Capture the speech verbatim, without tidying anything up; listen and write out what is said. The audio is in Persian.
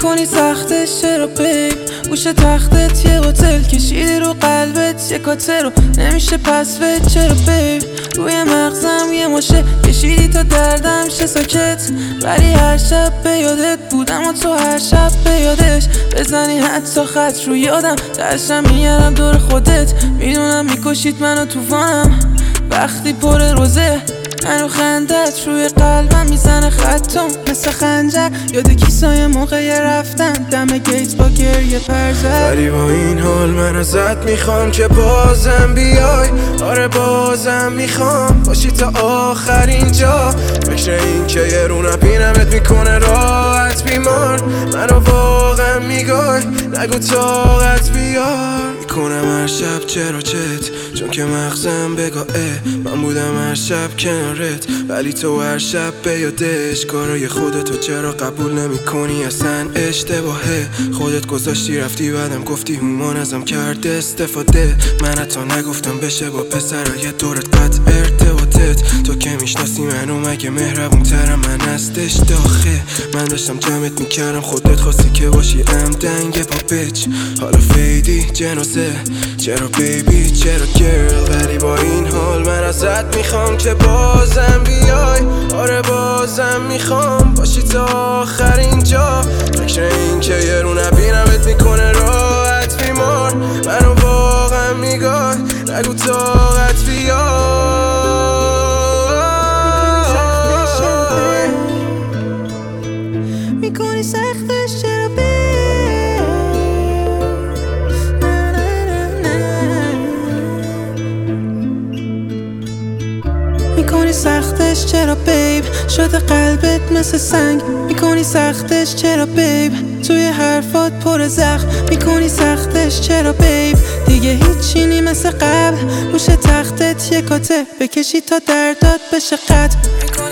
میکنی سختش چرا بیب؟ گوش تختت یه هتل کشیدی رو قلبت یه کاتر رو نمیشه پس ود چرا بیب؟ روی مغزم یه ماشه کشیدی تا دردم شه ساکت، ولی هر شب به یادت بودم و تو هر شب به یادش بزنی حتی خط رو یادم دستم میارم دور خودت، میدونم میکشید منو توفانم وقتی پر روزه منو خندت روی قلبم میزنه خطم مثل خنجر، یاد کیسای موقع رفتن دم گیت با گریه پرزد. ولی با این حال من ازت میخوام که بازم بیای، آره بازم میخوام باشی تا آخرین جا. فکر این که یه رو نبینمت میکنه راحت بیمار، منو واقعا میگای نگو طاقت بیار. میکنم هر شب چرا چت چون که مغزم بگاه من بودم هر شب کنارت، ولی تو هر شب به یادش کارای خودتو چرا قبول نمی کنی؟ اصلا اشتباهه خودت گذاشتی رفتی بعدم گفتی هومان ازم کرد استفاده. من حتی نگفتم بشه با پسرای دورت قطع ارتباطت، تو که میشناسی منو مگه مهربون ترم من هستش داخل. من داشتم جمعت میکردم خودت خواستی که باشی ام دنگ با بچ، حالا فیدی جنازه چرا بیبی چرا گرل. ولی با این حال من ازت میخوام که بازم بیای، آره بازم میخوام باشی تا آخرین جا. فکر این که یه رو نبینمت میکنه راحت بیمار، منو واقعا میگای نگو طاقت بیار. میکنی سختش چرا بیب؟ میکنی سختش چرا بیب؟ شده قلبت مثل سنگ. میکنی سختش چرا بیب؟ توی حرفات پر زخم. میکنی سختش چرا بیب؟ دیگه هیچی نی مثل قبل. گوش تختت یه کاته بکشی تا دردات بشه قطع.